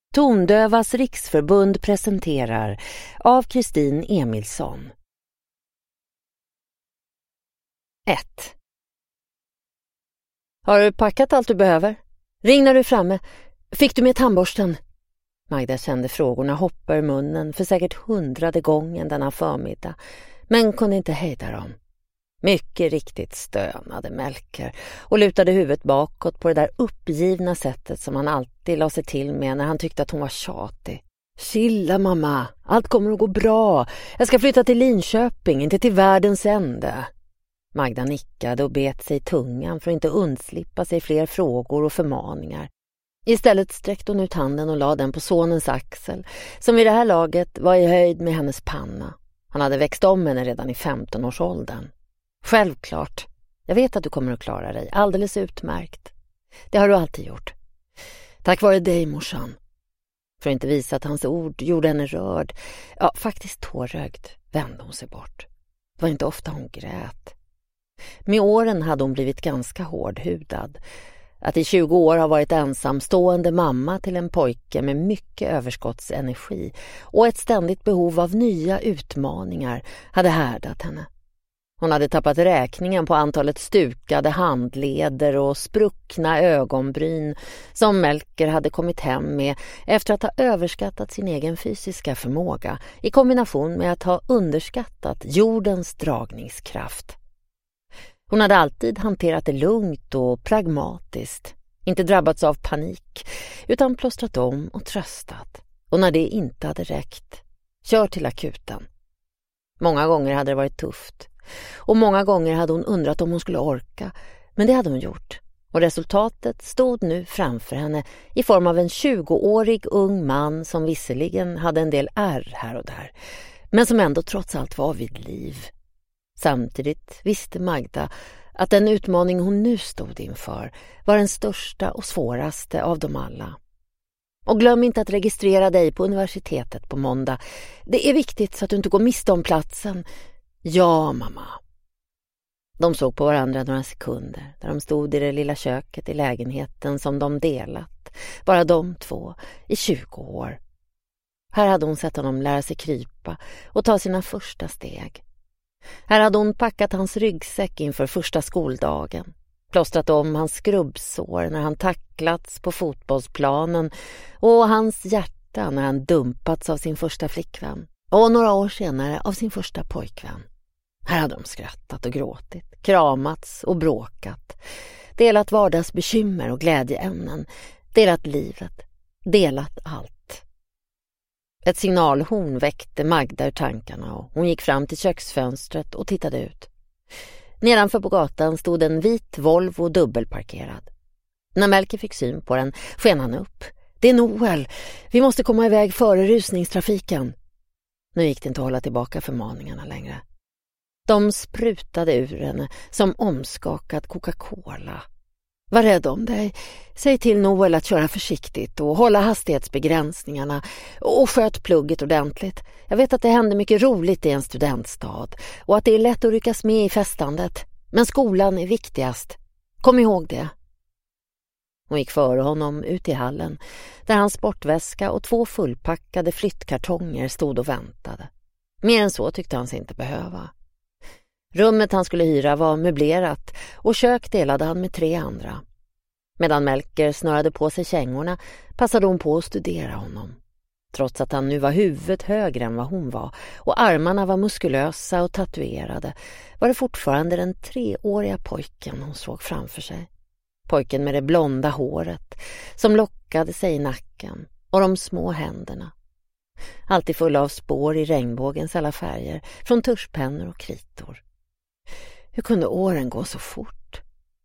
Tondövas riksförbund presenterar av Kristin Emilsson. 1. Har du packat allt du behöver? Ring när du är framme. Fick du med tandborsten? Magda kände frågorna hoppa ur munnen för säkert 100:e gången denna förmiddag, men kunde inte hejda dem. Mycket riktigt stönade Melker och lutade huvudet bakåt på det där uppgivna sättet som han alltid la sig till med när han tyckte att hon var tjatig. Chilla mamma, allt kommer att gå bra. Jag ska flytta till Linköping, inte till världens ände. Magda nickade och bet sig i tungan för att inte undslippa sig fler frågor och förmaningar. Istället sträckte hon ut handen och la den på sonens axel, som vid det här laget var i höjd med hennes panna. Han hade växt om henne redan i 15-årsåldern. Självklart. Jag vet att du kommer att klara dig. Alldeles utmärkt. Det har du alltid gjort. Tack vare dig, morsan. För att inte visa att hans ord gjorde henne rörd, ja, faktiskt tårögd, vände hon sig bort. Det var inte ofta hon grät. Med åren hade hon blivit ganska hårdhudad. Att i 20 år ha varit ensamstående mamma till en pojke med mycket överskottsenergi och ett ständigt behov av nya utmaningar hade härdat henne. Hon hade tappat räkningen på antalet stukade handleder och spruckna ögonbryn som Melker hade kommit hem med efter att ha överskattat sin egen fysiska förmåga i kombination med att ha underskattat jordens dragningskraft. Hon hade alltid hanterat det lugnt och pragmatiskt, inte drabbats av panik utan plåstrat om och tröstat. Och när det inte hade räckt, kör till akuten. Många gånger hade det varit tufft. Och många gånger hade hon undrat om hon skulle orka, men det hade hon gjort. Och resultatet stod nu framför henne i form av en 20-årig ung man som visserligen hade en del ärr här och där, men som ändå trots allt var vid liv. Samtidigt visste Magda att den utmaning hon nu stod inför var den största och svåraste av dem alla. Och glöm inte att registrera dig på universitetet på måndag. Det är viktigt så att du inte går miste om platsen. Ja, mamma. De såg på varandra några sekunder där de stod i det lilla köket i lägenheten som de delat. Bara de två i 20 år. Här hade hon sett honom lära sig krypa och ta sina första steg. Här hade hon packat hans ryggsäck inför första skoldagen. Plåstrat om hans skrubbsår när han tacklats på fotbollsplanen och hans hjärta när han dumpats av sin första flickvän. Och några år senare av sin första pojkvän. Här hade de skrattat och gråtit, kramats och bråkat. Delat vardagsbekymmer och glädjeämnen. Delat livet. Delat allt. Ett signalhorn väckte Magda ur tankarna och hon gick fram till köksfönstret och tittade ut. Nedanför på gatan stod en vit Volvo dubbelparkerad. När Melker fick syn på den sken han upp. Det är Noel. Vi måste komma iväg före rusningstrafiken. Nu gick det inte att hålla tillbaka förmaningarna längre. De sprutade ur henne som omskakad Coca-Cola. Var rädd om dig. Säg till Noel att köra försiktigt och hålla hastighetsbegränsningarna och sköt plugget ordentligt. Jag vet att det händer mycket roligt i en studentstad och att det är lätt att ryckas med i festandet. Men skolan är viktigast. Kom ihåg det. Hon gick före honom ut i hallen där hans sportväska och 2 fullpackade flyttkartonger stod och väntade. Mer än så tyckte han sig inte behöva. Rummet han skulle hyra var möblerat och kök delade han med 3 andra. Medan Melker snörade på sig kängorna passade hon på att studera honom. Trots att han nu var huvudet högre än vad hon var och armarna var muskulösa och tatuerade var det fortfarande den 3-åriga pojken hon såg framför sig. Pojken med det blonda håret som lockade sig i nacken och de små händerna. Alltid fulla av spår i regnbågens alla färger från tuschpennor och kritor. Hur kunde åren gå så fort?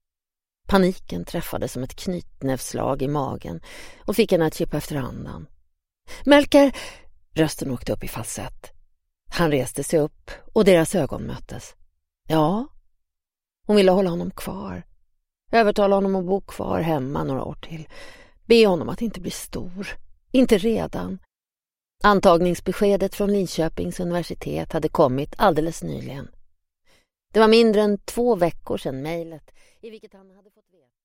Paniken träffade som ett knytnävslag i magen och fick henne att kippa efter andan. Melker! Rösten åkte upp i falsett. Han reste sig upp och deras ögon möttes. Ja, hon ville hålla honom kvar. Övertala honom att bo kvar hemma några år till. Be honom att inte bli stor. Inte redan. Antagningsbeskedet från Linköpings universitet hade kommit alldeles nyligen. Det var mindre än 2 veckor sedan mejlet i vilket han hade fått veta.